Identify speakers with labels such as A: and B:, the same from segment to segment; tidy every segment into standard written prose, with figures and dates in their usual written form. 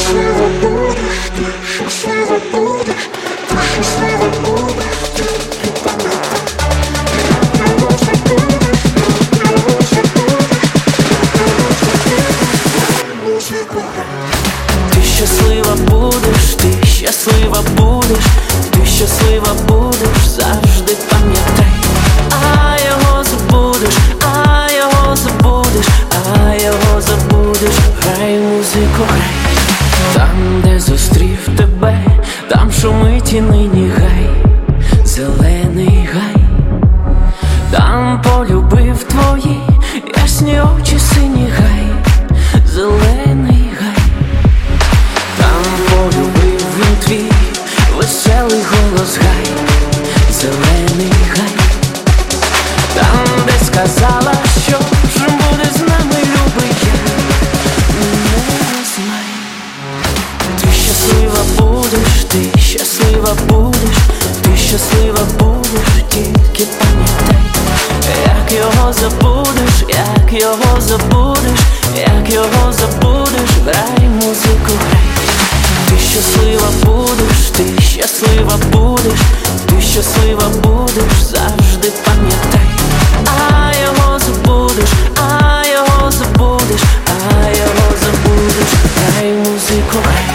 A: Ти щаслива будеш, ти щаслива будеш, ти щаслива будеш, завжди пам'ятай. А його забудеш, а його забудеш, а його забудеш. Грай музику, грай. Там, де зустрів тебе, там шумить і нині гай, зелений гай. Там полюбив твої ясні очі, сині гай, зелений гай. Там полюбив він твій веселий голос гай, зелений гай. Там, де сказала, що ж буде з нами, любий, я не знаю. Ти щаслива будеш, ти щаслива будеш, ти щаслива будеш, тільки пам'ятай. Як його забудеш, як його забудеш, як його забудеш, грай музику, грай. Ти щаслива будеш, ти щаслива будеш, ти щаслива будеш, завжди пам'ятай. А його забудеш, а його забудеш, а його забудеш, грай музику, грай.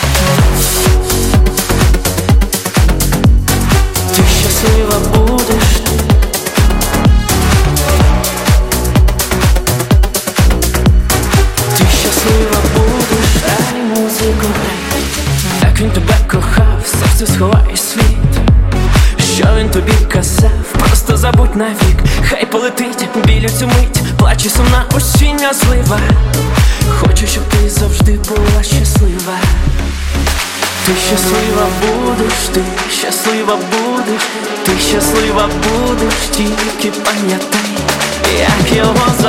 A: Ти щаслива будеш, ти щаслива будеш, грай музику, грай. Як він тебе кохав, серце сховає світ. Що він тобі казав, просто забудь навік. Хай полетить білю цю мить, плаче сумна осіння злива. Хочу, щоб ти завжди була щаслива. Ти щаслива будеш, ти щаслива будеш, ти щаслива будеш, тільки пам'ятай, як його